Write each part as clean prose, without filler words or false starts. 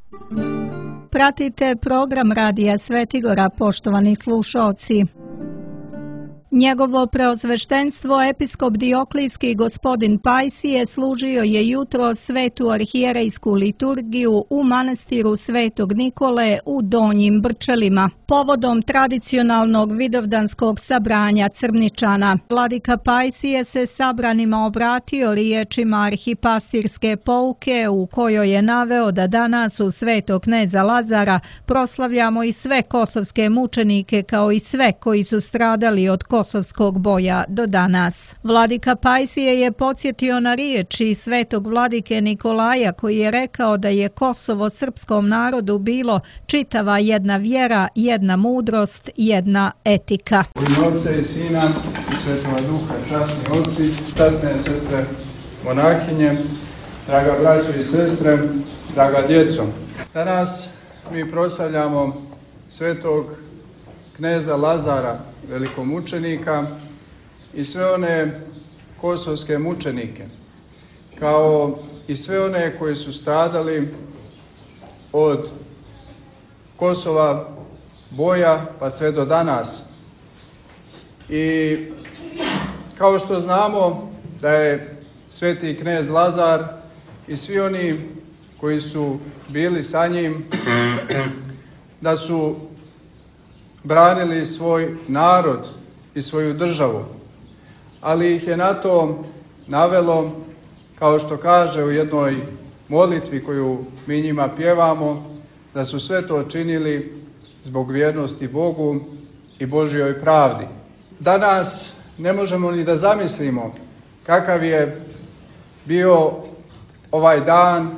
Pratite program Radija Svetigora, poštovani slušaoci. Njegovo preosveštenstvo episkop Dioklijski gospodin Pajsije služio je jutro svetu arhijerejsku liturgiju u manastiru Svetog Nikole u Donjim Brčelima, povodom tradicionalnog vidovdanskog sabranja Crničana. Vladika Pajsije se sabranima obratio riječima arhipastirske pouke u kojoj je naveo da danas u Svetog kneza Lazara proslavljamo i sve kosovske mučenike kao i sve koji su stradali od kosovskog boja do danas. Vladika Pajsije je podsjetio na riječi svetog vladike Nikolaja koji je rekao da je Kosovo srpskom narodu bilo čitava jedna vjera, jedna mudrost, jedna etika. U ime Otca i Sina i Svetoga Duha, časni oci, časne sestre monahinje, draga braćo i sestre, draga djeco. Danas mi proslavljamo svetog kneza Lazara, velikomučenika, i sve one kosovske mučenike, kao i sve one koji su stradali od Kosova boja pa sve do danas. I kao što znamo da je sveti knez Lazar i svi oni koji su bili sa njim, da su branili svoj narod i svoju državu, ali ih je na to navelo, kao što kaže u jednoj molitvi koju mi njima pjevamo, da su sve to činili zbog vjernosti Bogu i Božjoj pravdi. Danas ne možemo ni da zamislimo kakav je bio ovaj dan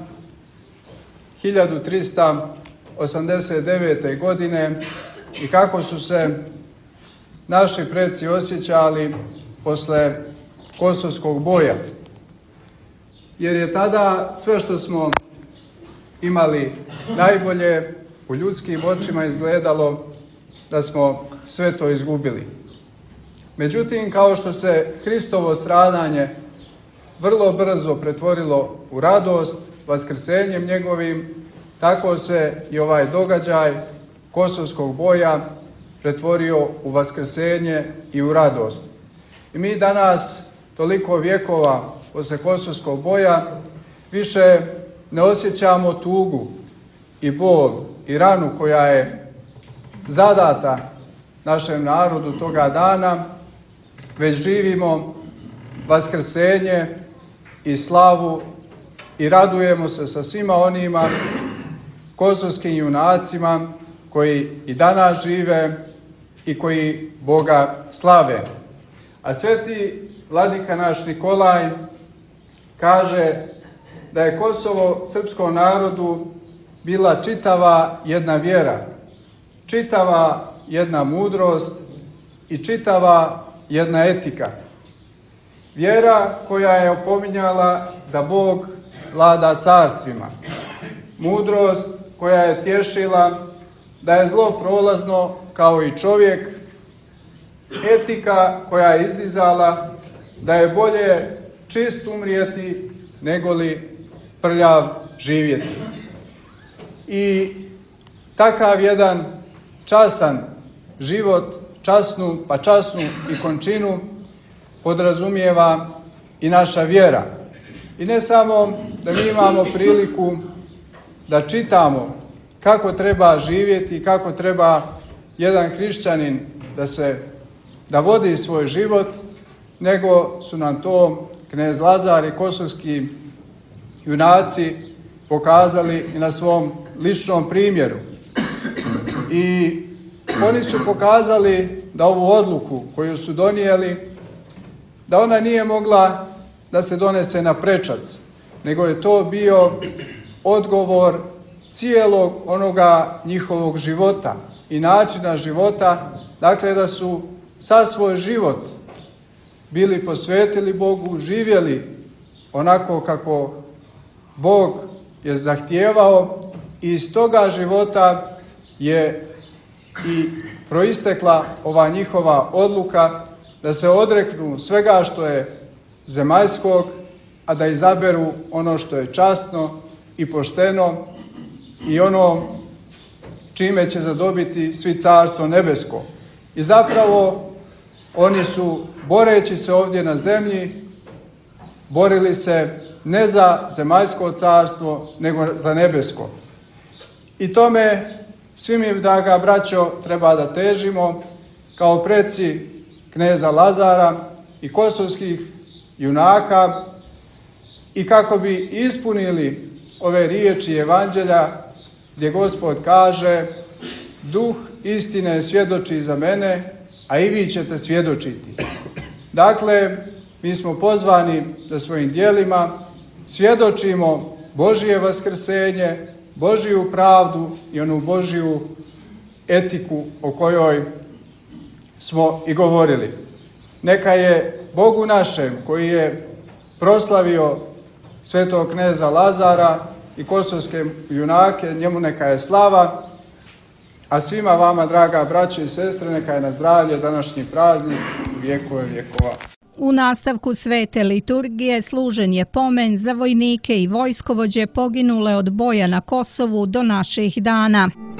1389. godine i kako su se naši preci osjećali posle kosovskog boja. Jer je tada sve što smo imali najbolje u ljudskim očima izgledalo da smo sve to izgubili. Međutim, kao što se Hristovo stradanje vrlo brzo pretvorilo u radost vaskrsenjem njegovim, tako se i ovaj događaj kosovskog boja pretvorio u vaskrsenje i u radost. I mi danas, toliko vjekova posle kosovskog boja, više ne osjećamo tugu i bol i ranu koja je zadata našem narodu toga dana, već živimo vaskrsenje i slavu i radujemo se sa svima onima kosovskim junacima koji i danas žive i koji Boga slave. A sveti vladika naš Nikolaj kaže da je Kosovo srpskom narodu bila čitava jedna vjera, čitava jedna mudrost i čitava jedna etika. Vjera koja je opominjala da Bog vlada carstvima, mudrost koja je tješila da je zlo prolazno kao i čovjek, etika koja je izdizala da je bolje čist umrijeti nego li prljav živjeti. I takav jedan častan život, časnu i končinu podrazumijeva i naša vjera. I ne samo da mi imamo priliku da čitamo kako treba živjeti, kako treba jedan hrišćanin da vodi svoj život, nego su nam to knez Lazar i kosovski junaci pokazali i na svom ličnom primjeru. I oni su pokazali da ovu odluku koju su donijeli, da ona nije mogla da se donese na prečac, nego je to bio odgovor cijelog onoga njihovog života i načina života, dakle da su sav svoj život bili posvetili Bogu, živjeli onako kako Bog je zahtijevao i iz toga života je i proistekla ova njihova odluka da se odreknu svega što je zemaljskog, a da izaberu ono što je časno i pošteno i ono čime će zadobiti svi carstvo nebesko. I zapravo oni su, boreći se ovdje na zemlji, borili se ne za zemaljsko carstvo, nego za nebesko. I tome svi mi, draga braćo, treba da težimo kao preci kneza Lazara i kosovskih junaka, i kako bi ispunili ove riječi evanđelja gdje Gospod kaže: duh istine svjedoči za mene, a i vi ćete svjedočiti. Dakle, mi smo pozvani da svojim djelima svjedočimo Božje vaskrsenje, Božju pravdu i onu Božju etiku o kojoj smo i govorili. Neka je Bogu našem, koji je proslavio svetog kneza Lazara i kosovske junake, njemu neka je slava, a svima vama, draga braće i sestre, neka je na zdravlje današnji praznik u vjekove vjekova. U nastavku svete liturgije služen je pomen za vojnike i vojskovođe poginule od boja na Kosovu do naših dana.